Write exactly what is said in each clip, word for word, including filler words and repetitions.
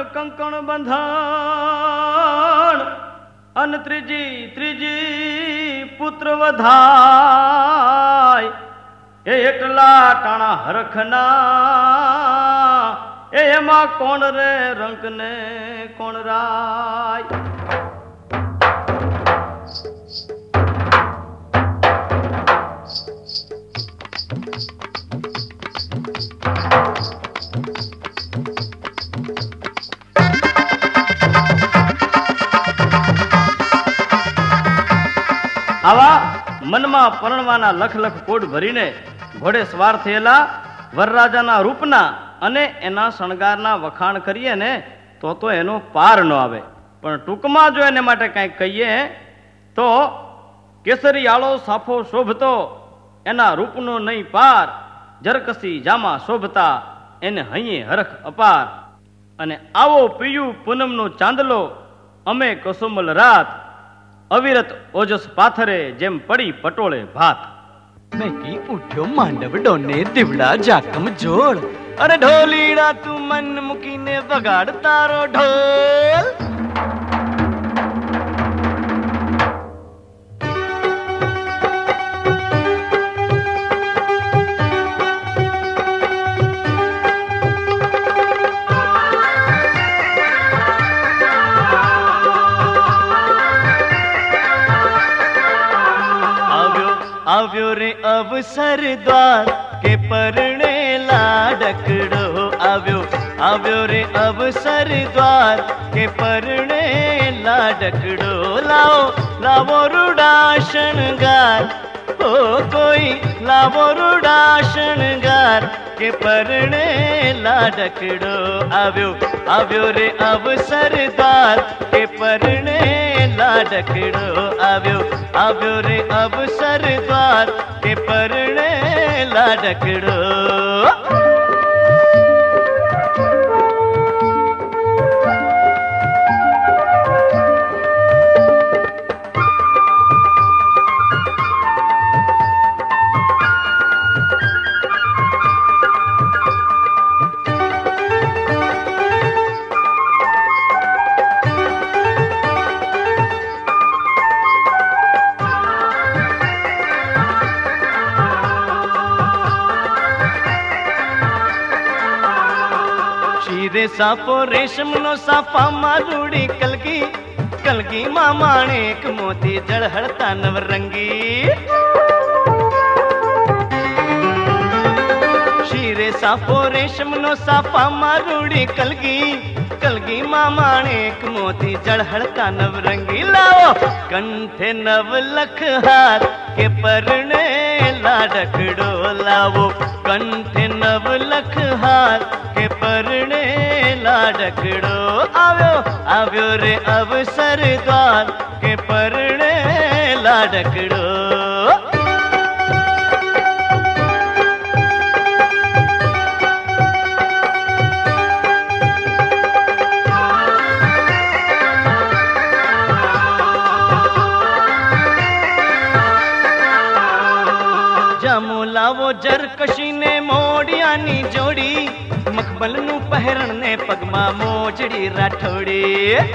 कंकण बंधन अन त्रीजी त्रीजी पुत्र वधाय ए एकला टाणा हरखना ए एमा कोण रे रंक ने कोण राय। आवा मनमा परણવાના લખ લખ કોડ ભરીને ઘોડે સવાર થયેલા વરરાજાના રૂપના અને એના શણગારના વખાણ કરીએ ને તો તો એનો પાર ન આવે, પણ ટૂંકમાં જો એને માટે કંઈક કહીએ તો કેસરીયાળો સાફો શોભતો એના રૂપનો નહીં પાર, જરકસી જામા શોભતા એને હૈયે હરખ અપાર, અને આવો પીયું પૂનમનો ચાંદલો અમે કસુમલ રાત अविरत ओजस पाथरे जेम पड़ी पटोले भात। मैं की उठ्यो मांडव डोने दिवड़ा जाकम जोड़, अरे ढोलीड़ा तू मन मुकी ने बगाड़ तारो ढोल। आव्यो रे अवसर द्वार के परणे लाडकड़ो, आव्यो आव्यो रे अवसर द्वार के परणे लाडकड़ो, लाओ लावो रूडा शणगार, ओ कोई लावो रूडा शणगार के परणे लाडकड़ो, आव्यो आव्यो रे अवसर द्वार के परणे लाडकड़ो, आव्यो आव्यो रे अवसर द्वार के परणे लाडकड़ो। रे सापो रेशम नो सापा मारूड़ी कलगी, कलगी मामाणे एक मोती जड़हड़ता नवरंगी, शीरे सापो रेशम नो सापा मारूड़ी कलगी, कलगी मामाणे एक मोती जड़हड़ता नवरंगी, लाओ कंठे नव लख हार के परणे लाडकड़ो, लाओ कंठे नव लख हार के परणे लाडकड़ो, आव्यो आव्यो रे अवसर द्वार के परणे लाडकड़ो। लावो जरकशी ने मोड़ियानी जोड़ी, मखमल नु पहरण ने पगमा मोजड़ी राठोड़ी,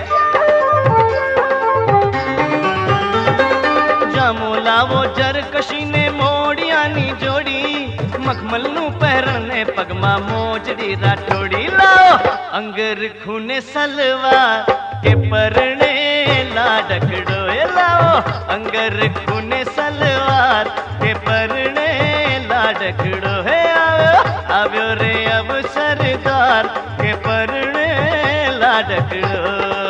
जामो लावो जरकशी ने मोड़ियानी जोड़ी, मखमल नु पहरण ने पगमा मोजड़ी राठोड़ी, लाओ अंगर खूने सलवार के परणे लाडकड़ो, लाओ अंगर खूने सलवार के परणे लाडकड़ो, है आव्यो आव्यो रे अवसर द्वार के परणे लाडकड़ो।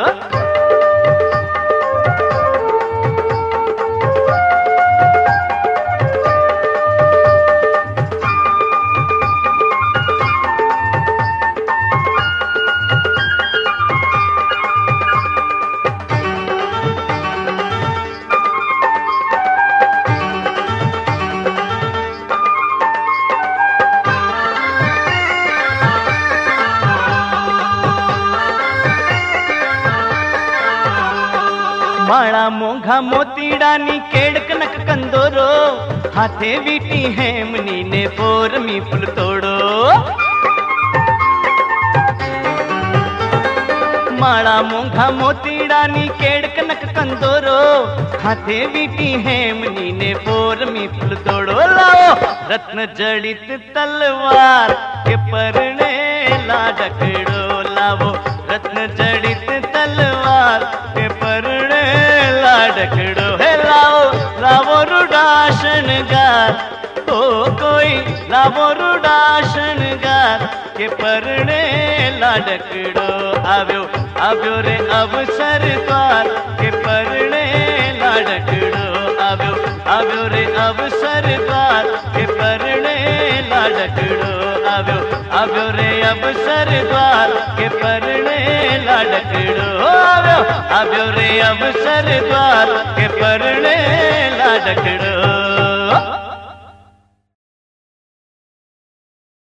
माड़ा मोघा मोतीडानी केड़ कनक कंदोरो, हाथे वीटी हेमनी ने बोरमी फुल तोड़ो, माड़ा मोंघा मोतीड़ा नी केड़ कनक कंदोरो हाथे बीटी हेमनी ने बोर मी फुल तोड़ो लाओ रत्न जड़ित तलवार के परने लाडकड़ो लाओ रत्न जड़ित तलवार के परने लाडकड़ो है लाओ लाओ रुडाशन गार ओ कोई लाओ रुडाशन गार के परने लाडकड़ो आव्यो आव्यो रे अवसर द्वार के परने लाडकड़ो आव्यो आव्यो रे अवसर द्वार के परने लाडकड़ो आव्यो आव्यो रे अवसर द्वार के परने लाडकड़ो आव्यो आव्यो रे अवसर द्वार के परने लाडकड़ो।